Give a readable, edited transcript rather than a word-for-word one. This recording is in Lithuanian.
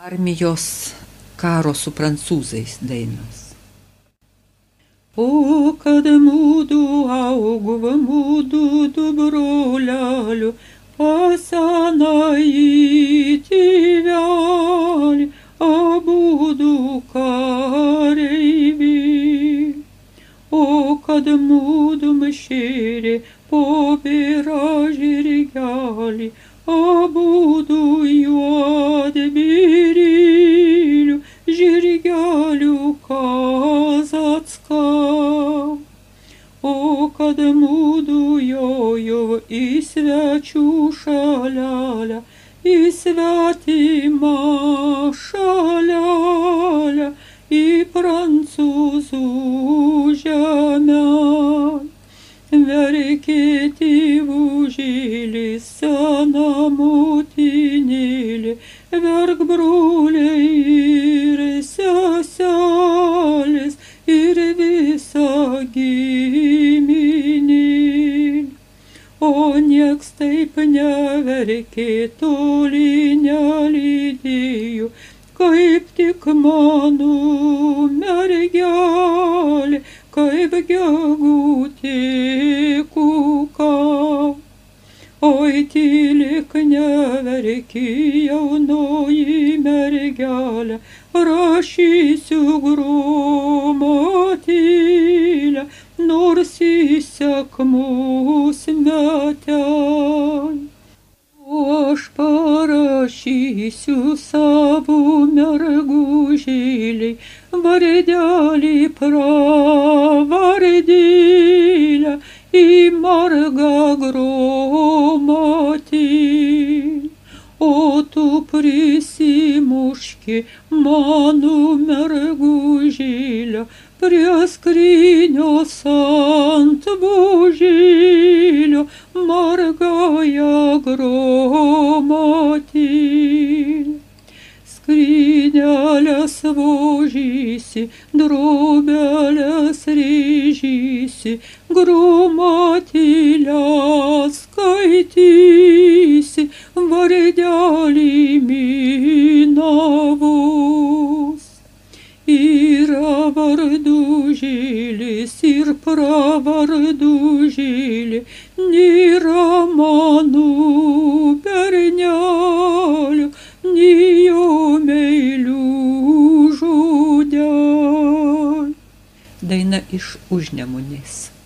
Armijos karo su prancūzais dainos. O kad mūdu augo mūdu du brolelių, pas senąjį tėvelį, abudu kareiviai. O kad mūdu šėrė po bėrą žirgelį, abudu juodbėrėlių, žirgelių kazacka. O kad mūdu jojo į svečių šalelę, į svetimą šalelę, į prancūzų žemę. Verkė tėvužėlis, sena motinėlė, verk broliai ir seselės ir visa giminė. O nieks taip neverkė, toli nelydėjo, kaip tik mano mergelė, kaip gegutė kuka. Oi tylėk neverki, jaunoji mergelė, rašysiu gromotėlę, nors įsakmus metai. O aš parašysiu savo mergužėlei vardelį pravardėlę į margą gromotėlę. O tu prisimuški mano mergužėlę prie skrynios ant bužėlio, margąją gromotėlę. Skrynelės vožysi, drobelės rėžysi, gromotėlę skaitysi, vardelį minavus. Yra vardužėlis ir pravardūžėlė, nėra mano bernelio, nei jo meilių žodelių. Daina iš Užnemunės.